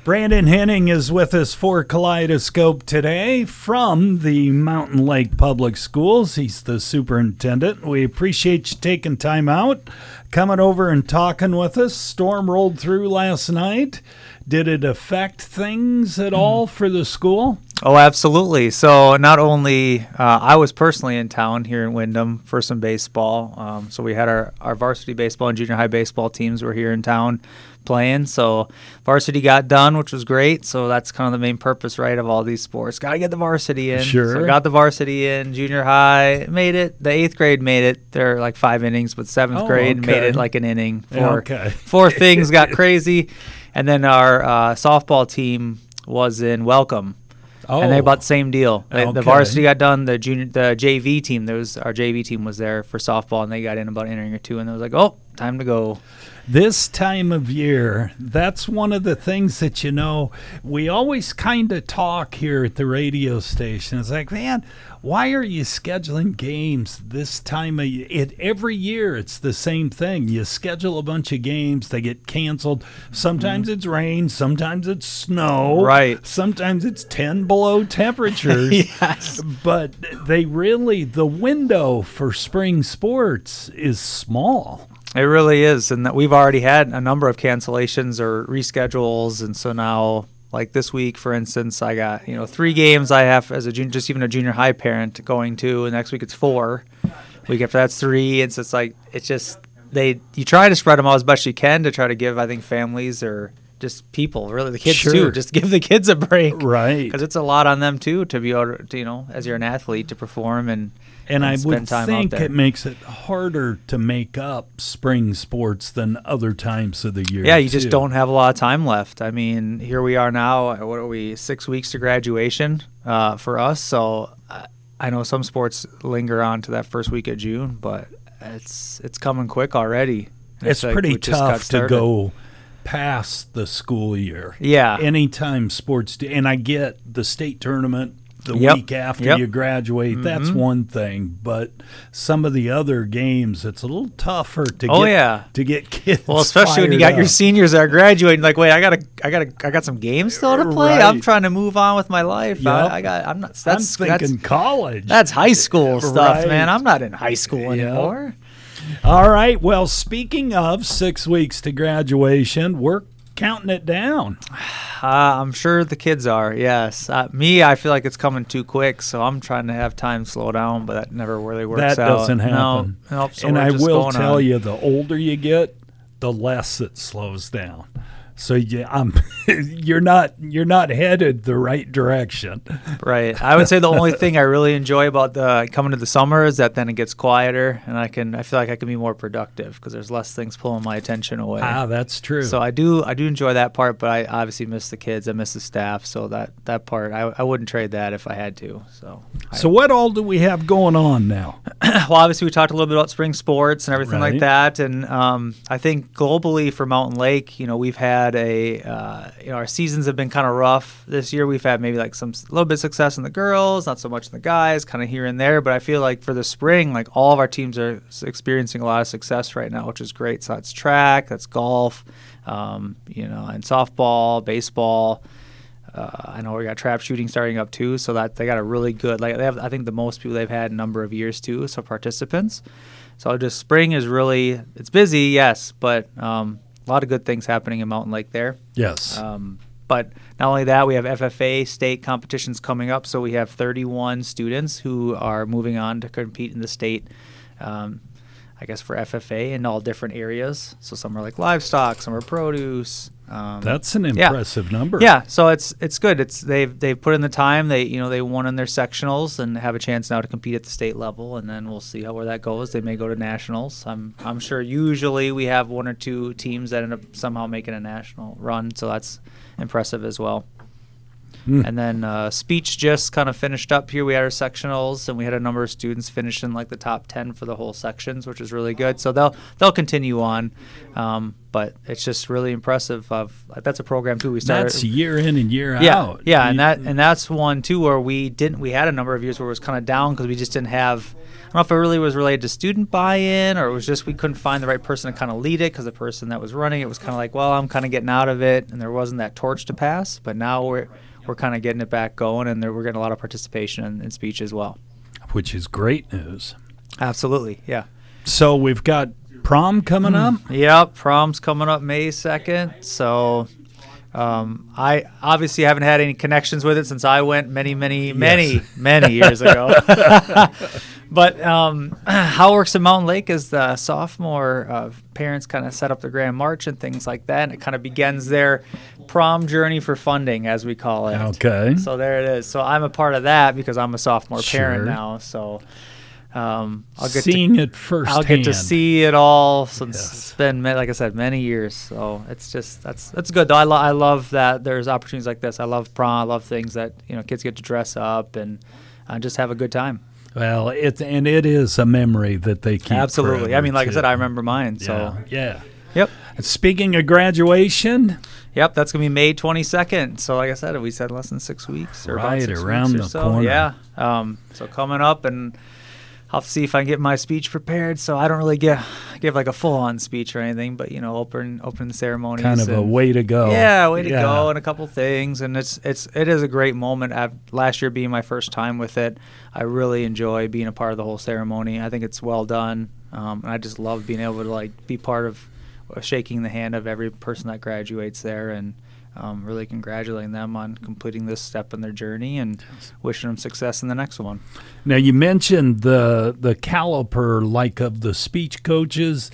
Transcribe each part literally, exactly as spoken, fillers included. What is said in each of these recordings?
Brandon Henning is with us for Kaleidoscope today from the Mountain Lake Public Schools. He's the superintendent. We appreciate you taking time out, coming over and talking with us. Storm rolled through last night. Did it affect things at all for the school? Oh, absolutely. So not only uh, I was personally in town here in Windham for some baseball. Um, so we had our, our varsity baseball and junior high baseball teams were here in town playing. So varsity got done, which was great. So that's kind of the main purpose, right, of all these sports. Got to get the varsity in. Sure. So got the varsity in. Junior high made it. The eighth grade made it. They're like five innings, but seventh Oh, grade okay. made it like an inning. Four, Okay. four things got crazy. And then our uh, softball team was in Welcome. Oh, And they about the same deal. They- Okay. The varsity got done. The junior, the J V team, there was our J V team was there for softball, and they got in about an inning or two, and it was like, oh, time to go. This time of year, that's one of the things that, you know, we always kind of talk here at the radio station. It's like, man, why are you scheduling games this time of year? It, every year it's the same thing. You schedule a bunch of games, they get canceled. Sometimes Mm-hmm. it's rain, sometimes it's snow. Right. Sometimes it's ten below temperatures. Yes. But they really, the window for spring sports is small. It really is, and that we've already had a number of cancellations or reschedules, and so now, like this week, for instance, I got you know three games I have as a junior, just even a junior high parent going to, and next week it's four. Week after that's three, and so it's like it's just they you try to spread them out as best you can to try to give I think families or just people, really the kids Sure. too, just give the kids a break, Right. Because it's a lot on them too to be able to, you know, as you're an athlete to perform and. And I spend would time out think there. it makes it harder to make up spring sports than other times of the year. Yeah, you just too. don't have a lot of time left. I mean, here we are now. What are we? Six weeks to graduation uh, for us. So uh, I know some sports linger on to that first week of June, but it's it's coming quick already. It's like pretty we just got tough to started. go past the school year. Yeah. Anytime sports do, and I get the state tournament the Yep. week after Yep. you graduate. That's Mhm. one thing, but some of the other games, it's a little tougher to Oh, get yeah. to get kids. Well, especially when you fired got your up. seniors that are graduating, like, wait, I gotta, I gotta, I got some games still to play. I'm Right. trying to move on with my life. Yep. I, I got, I'm not. That's I'm thinking that's, college. that's high school stuff, Right. man. I'm not in high school Yep. anymore. All right. Well, speaking of six weeks to graduation, we're counting it down. Uh, I'm sure the kids are, yes. Uh, me, I feel like it's coming too quick, so I'm trying to have time slow down, but that never really works That out. doesn't happen. No, nope, so and we're I just will going tell on. you, the older you get, the less it slows down. So yeah, I'm you're not you're not headed the right direction. Right. I would say the only thing I really enjoy about the coming to the summer is that then it gets quieter, and I can I feel like I can be more productive because there's less things pulling my attention away. Ah, that's true. So I do I do enjoy that part, but I obviously miss the kids. I miss the staff, so that that part I, I wouldn't trade that if I had to. So I, so what all do we have going on now? well, obviously we talked a little bit about spring sports and everything Right. like that, and um, I think globally for Mountain Lake, you know, we've had a uh, you know our seasons have been kind of rough this year. We've had maybe like some a little bit of success in the girls, not so much in the guys, kind of here and there. But I feel like for the spring, like all of our teams are s- experiencing a lot of success right now, which is great. So that's track, that's golf, um, you know, and softball, baseball. Uh, I know we got trap shooting starting up too, so that they got a really good like they have I think the most people they've had in a number of years too. So participants. So just spring is really it's busy, yes, but um, a lot of good things happening in Mountain Lake there. Yes. Um, but not only that, we have F F A state competitions coming up. So we have thirty-one students who are moving on to compete in the state, um, I guess, for F F A in all different areas. So some are like livestock, some are produce. Um, That's an yeah. impressive number. Yeah, so it's it's good. It's they've they've put in the time. They you know they won in their sectionals and have a chance now to compete at the state level, and then we'll see how where that goes. They may go to nationals. I'm I'm sure usually we have one or two teams that end up somehow making a national run, so that's impressive as well. Mm. And then uh, speech just kind of finished up here. We had our sectionals, and we had a number of students finish in like the top ten for the whole sections, which is really good. So they'll they'll continue on, um, but it's just really impressive. Of that's a program too. We started That's year in and year yeah, out. yeah, and You- that and that's one too where we didn't. We had a number of years where it was kind of down because we just didn't have don't know if it really was related to student buy-in, or it was just we couldn't find the right person to kind of lead it, because the person that was running it was kind of like, well, I'm kind of getting out of it, and there wasn't that torch to pass. But now we're we're kind of getting it back going, and there, we're getting a lot of participation in, in speech as well. Which is great news. Absolutely, yeah. So we've got prom coming up? Yep, prom's coming up May second. So um, I obviously haven't had any connections with it since I went many, many, many, yes. many years ago. But um, how it works in Mountain Lake is the sophomore uh, parents kind of set up the grand march and things like that, and it kind of begins their prom journey for funding, as we call it. Okay. So there it is. So I'm a part of that because I'm a sophomore Sure. parent now. So um, I'll get Seeing to, it firsthand. I'll get to see it all since Yes. it's been, ma- like I said, many years. So it's just that's that's good. Though I, lo- I love that there's opportunities like this. I love prom. I love things that you know kids get to dress up and uh, just have a good time. Well, it and it is a memory that they keep. Absolutely. forever, I mean, like too. I said, I remember mine. So Yeah. yeah. yep. Speaking of graduation, Yep, that's gonna be May twenty-second. So, like I said, we said less than six weeks, or Right, about six around weeks or the so. corner. Yeah. Um, so coming up, and I'll see if I can get my speech prepared. So I don't really get give like a full-on speech or anything, but you know, open open ceremonies. kind of a and- way to go. Yeah, way to Yeah. go, and a couple things, and it's it's it is a great moment. I've, last year being my first time with it, I really enjoy being a part of the whole ceremony. I think it's well done, um, and I just love being able to like be part of uh, shaking the hand of every person that graduates there, and um, really congratulating them on completing this step in their journey, and wishing them success in the next one. Now you mentioned the the caliper like of the speech coaches.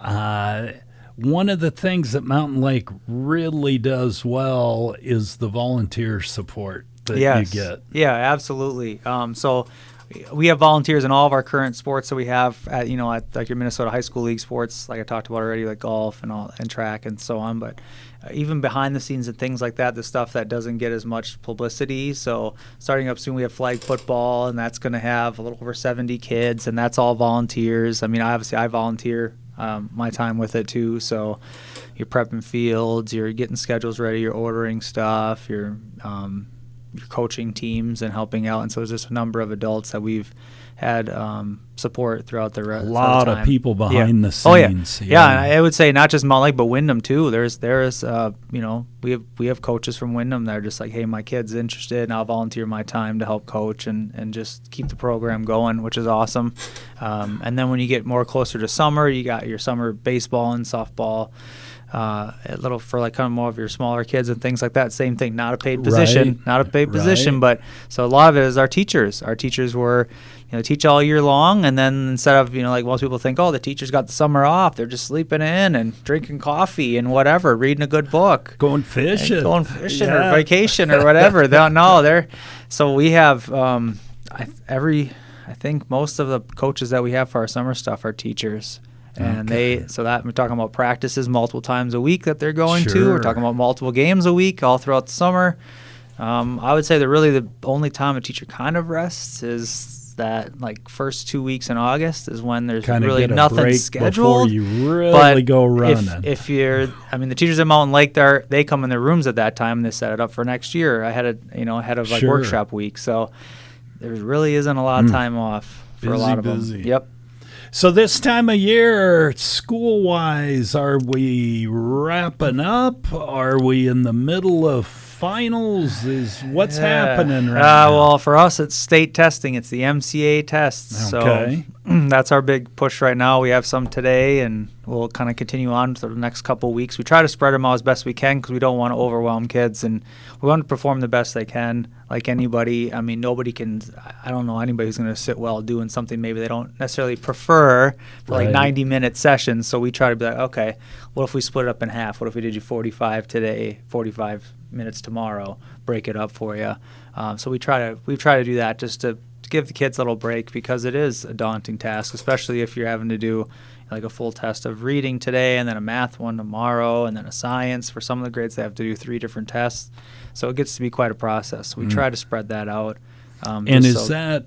Uh, one of the things that Mountain Lake really does well is the volunteer support that Yes. you get. Yeah, absolutely. Um, so we have volunteers in all of our current sports that we have at, you know, at like your Minnesota High School League sports, like I talked about already, like golf and all, and track and so on. But uh, even behind the scenes and things like that, the stuff that doesn't get as much publicity. So starting up soon, we have flag football, and that's going to have a little over seventy kids, and that's all volunteers. I mean, obviously I volunteer um, my time with it too. So you're prepping fields, you're getting schedules ready, you're ordering stuff, you're um, you're coaching teams and helping out. And so there's just a number of adults that we've had um, support throughout the rest A lot of, the of time. people behind yeah. the Oh yeah, scenes. yeah. And I would say not just Mount Lake, but Wyndham too. There's there's uh, you know we have we have coaches from Wyndham that are just like, hey, my kid's interested, and I'll volunteer my time to help coach and and just keep the program going, which is awesome. Um, and then when you get more closer to summer, you got your summer baseball and softball. Uh, a little for like kind of more of your smaller kids and things like that. Same thing, not a paid position, Right. not a paid position, Right. but so a lot of it is our teachers. Our teachers were, you know, teach all year long, and then instead of, you know, like most people think, oh, the teachers got the summer off, they're just sleeping in and drinking coffee and whatever, reading a good book, Going fishing. and going fishing Yeah. or vacation or whatever. They don't know. They're so we have um, I, every. I think most of the coaches that we have for our summer stuff are teachers. And Okay. they, so that we're talking about practices multiple times a week that they're going to. Sure. We're talking about multiple games a week all throughout the summer. Um, I would say that really the only time a teacher kind of rests is that like first two weeks in August is when there's Kind of really get a nothing break scheduled. before you really But go if, running. if you're, I mean, the teachers at Mountain Lake, they they come in their rooms at that time and they set it up for next year ahead of, you know, ahead of like Sure. workshop week. So there really isn't a lot of Mm. time off for a Busy, lot of busy. them. Yep. So this time of year, school-wise, are we wrapping up? Are we in the middle of finals? Is what's Yeah. happening right uh, now? Well, for us, it's state testing. It's the M C A tests. Okay. So that's our big push right now. We have some today, and we'll kind of continue on for the next couple of weeks. We try to spread them out as best we can because we don't want to overwhelm kids, and we want to perform the best they can. Like anybody, I mean, nobody can. I don't know anybody who's going to sit well doing something maybe they don't necessarily prefer for like Right. ninety minute sessions. So we try to be like, okay, what if we split it up in half? What if we did you forty-five today, forty-five minutes tomorrow? Break it up for you. Um, so we try to we try to do that just to, to give the kids a little break because it is a daunting task, especially if you're having to do like a full test of reading today and then a math one tomorrow and then a science. For some of the grades, they have to do three different tests. So it gets to be quite a process. So we Mm. try to spread that out. Um, and just is so- that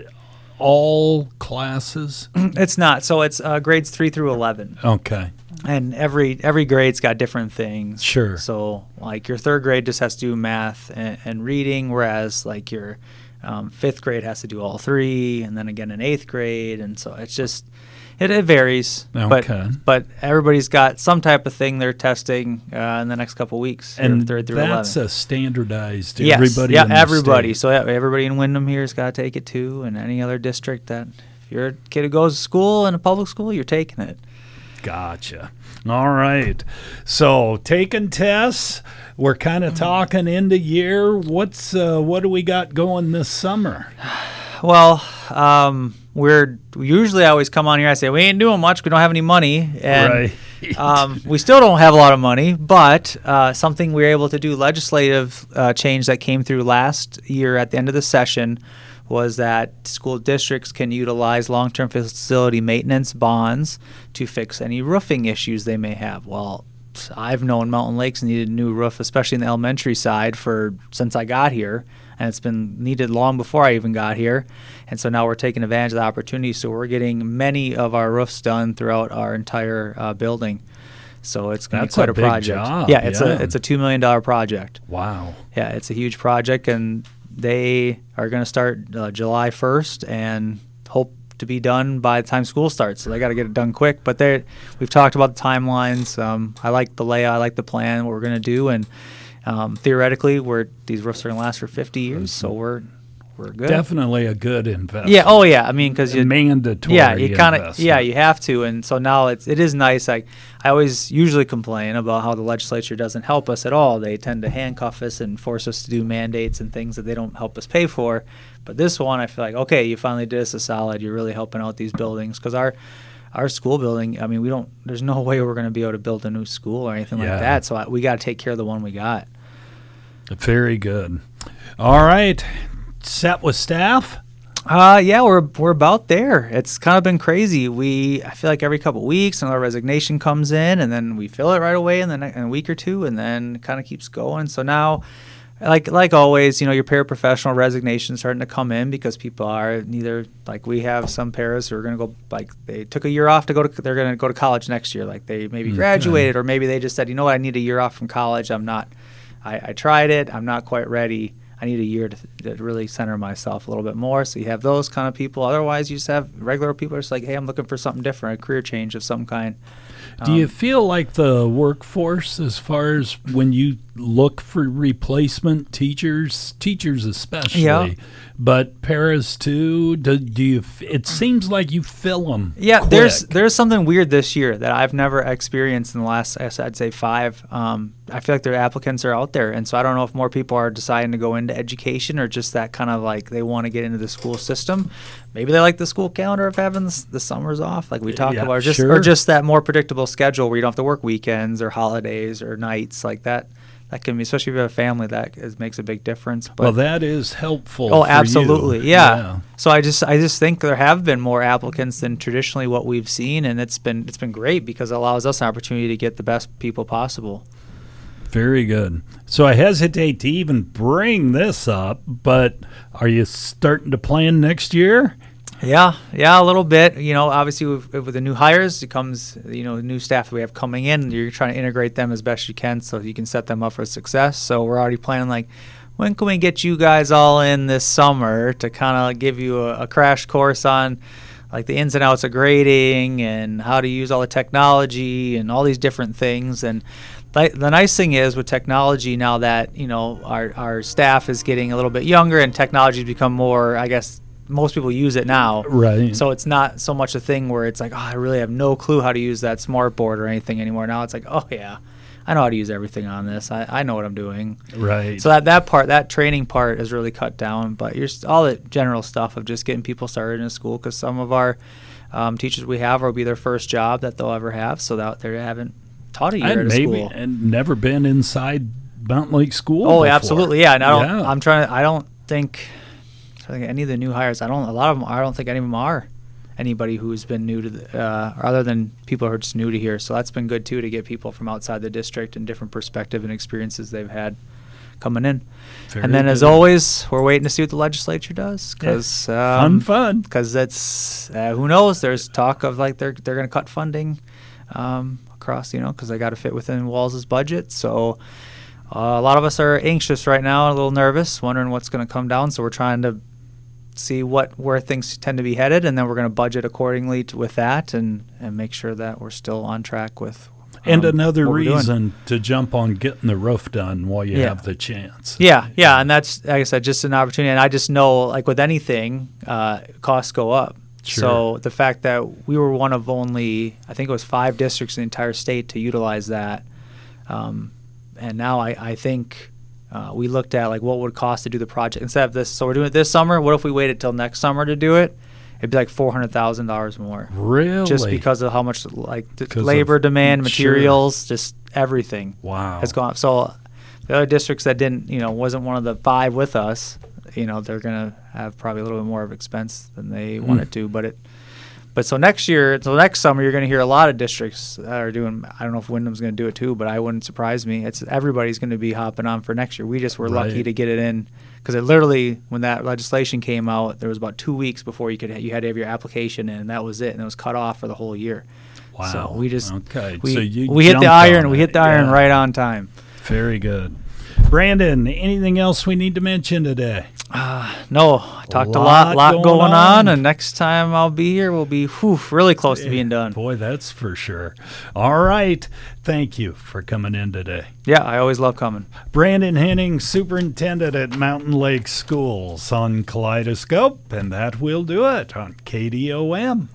all classes? It's not. So it's uh, grades three through eleven. Okay. And every every grade's got different things. Sure. So like your third grade just has to do math and, and reading, whereas like your Um, fifth grade has to do all three, and then again in eighth grade, and so it's just it, it varies. Okay. But but everybody's got some type of thing they're testing uh, in the next couple of weeks. And third through that's eleven. a standardized. Yes. Everybody. Yeah, in the everybody. state. So yeah, everybody in Windham here has got to take it too, and any other district that if you're a kid who goes to school in a public school, you're taking it. Gotcha. All right. So taking tests, we're kind of talking end of year. What's uh, what do we got going this summer? Well, um, we're we usually I always come on here. I say we ain't doing much. We don't have any money, and Right. um, we still don't have a lot of money. But uh, something we were able to do legislative uh, change that came through last year at the end of the session was that school districts can utilize long-term facility maintenance bonds to fix any roofing issues they may have. Well, I've known Mountain Lakes needed a new roof, especially in the elementary side, for since I got here, and it's been needed long before I even got here. And so now we're taking advantage of the opportunity. So we're getting many of our roofs done throughout our entire uh, building. So it's going to be That's quite a a, big project. job, Yeah, it's yeah. a it's a two million dollar project. Wow. Yeah, it's a huge project, and they are going to start uh, July first and hope to be done by the time school starts. So they got to get it done quick. But they, we've talked about the timelines. Um, I like the layout. I like the plan, what we're going to do. And um, theoretically, we're, these roofs are going to last for fifty years, so we're we're good. Definitely a good investment. Yeah. Oh, yeah. I mean, because you mandatory. yeah, you kind of investment. yeah, you have to, and so now it's it is nice. Like I always usually complain about how the legislature doesn't help us at all. They tend to handcuff us and force us to do mandates and things that they don't help us pay for. But this one, I feel like okay, you finally did us a solid. You're really helping out these buildings because our our school building. I mean, we don't. There's no way we're going to be able to build a new school or anything Yeah. like that. So I, we got to take care of the one we got. Very good. All right. Set with staff? Uh, yeah, we're we're about there. It's kind of been crazy. We I feel like every couple of weeks another resignation comes in, and then we fill it right away in the ne- in a week or two, and then it kind of keeps going. So now, like like always, you know, your paraprofessional resignations starting to come in because people are neither like we have some paras who are going to go like they took a year off to go to they're going to go to college next year. Like they maybe Okay. graduated, or maybe they just said, you know what, I need a year off from college. I'm not. I, I tried it. I'm not quite ready. I need a year to, to really center myself a little bit more. So you have those kind of people. Otherwise, you just have regular people who are just like, hey, I'm looking for something different, a career change of some kind. Do you Um, feel like the workforce, as far as when you look for replacement teachers, teachers especially, Yeah. but paras too? Do, do you? f- It seems like you fill them. Yeah, quick. there's there's something weird this year that I've never experienced in the last, I'd say, five. Um, I feel like their applicants are out there, and so I don't know if more people are deciding to go into education or just that kind of like they want to get into the school system. Maybe they like the school calendar of having the, s- the summers off, like we talked Yeah, about, or just sure. or just that more predictable schedule where you don't have to work weekends or holidays or nights like that. That can be, especially if you have a family, that is, makes a big difference. But Well, that is helpful. Oh, for absolutely, you. yeah. So I just I just think there have been more applicants than traditionally what we've seen, and it's been it's been great because it allows us an opportunity to get the best people possible. Very good. So I hesitate to even bring this up, but are you starting to plan next year? Yeah, yeah, a little bit. You know, obviously with, with the new hires, it comes, you know, new staff that we have coming in. You're trying to integrate them as best you can so you can set them up for success. So we're already planning like, when can we get you guys all in this summer to kind of give you a, a crash course on like the ins and outs of grading and how to use all the technology and all these different things. And th- the nice thing is with technology now that, you know, our, our staff is getting a little bit younger and technology has become more, I guess, most people use it now. Right. So it's not so much a thing where it's like, oh, I really have no clue how to use that smart board or anything anymore. Now it's like, oh, yeah, I know how to use everything on this. I, I know what I'm doing. Right. So that, that part, that training part is really cut down. But you're st- all the general stuff of just getting people started in school, because some of our um, teachers we have will be their first job that they'll ever have, so that they haven't taught a year and at a maybe school. and never been inside Mountain Lake School. Oh, before. absolutely, yeah. And I don't. Yeah. I'm trying to. I don't think. I think any of the new hires. I don't. A lot of them. I don't think any of them are anybody who's been new to the, uh, other than people who are just new to here. So that's been good too to get people from outside the district and different perspective and experiences they've had coming in. Very and then, as good. always, we're waiting to see what the legislature does, because fun, fun. Because that's uh, who knows. There's talk of like they're they're going to cut funding um, across, you know, because they got to fit within Walls' budget. So uh, a lot of us are anxious right now, a little nervous, wondering what's going to come down. So we're trying to see what where things tend to be headed, and then we're going to budget accordingly to, with that, and and make sure that we're still on track with. Um, and another what we're doing. reason to jump on getting the roof done while you Yeah. have the chance. Yeah, yeah, and that's like I said, just an opportunity. And I just know, like with anything, uh, costs go up. Sure. So the fact that we were one of only, I think it was five districts in the entire state to utilize that, um, and now I, I think uh, we looked at like what would it cost to do the project instead of this. So we're doing it this summer. What if we waited till next summer to do it? It'd be like four hundred thousand dollars more. Really? Just because of how much like the 'Cause labor of- demand, sure. materials, just everything Wow. has gone up. So the other districts that didn't, you know, wasn't one of the five with us, you know, they're gonna have probably a little bit more of expense than they Mm. wanted to. But it, but so next year, so next summer, you're gonna hear a lot of districts that are doing. I don't know if Wyndham's gonna do it too, but I wouldn't surprise me. It's everybody's gonna be hopping on for next year. We just were lucky Right. to get it in because it literally, when that legislation came out, there was about two weeks before you could you had to have your application in, and that was it, and it was cut off for the whole year. Wow. So we just Okay. we, So you we hit the jumped iron. on We it. hit the iron Yeah. right on time. Very good. Brandon, anything else we need to mention today? Uh, no, I talked a Lot lot, lot going going, on. on. and next time I'll be here, we'll be whew, really close to being done. Boy, that's for sure. All right. Thank you for coming in today. Yeah, I always love coming. Brandon Henning, Superintendent at Mountain Lake Schools on Kaleidoscope, and that will do it on K D O M.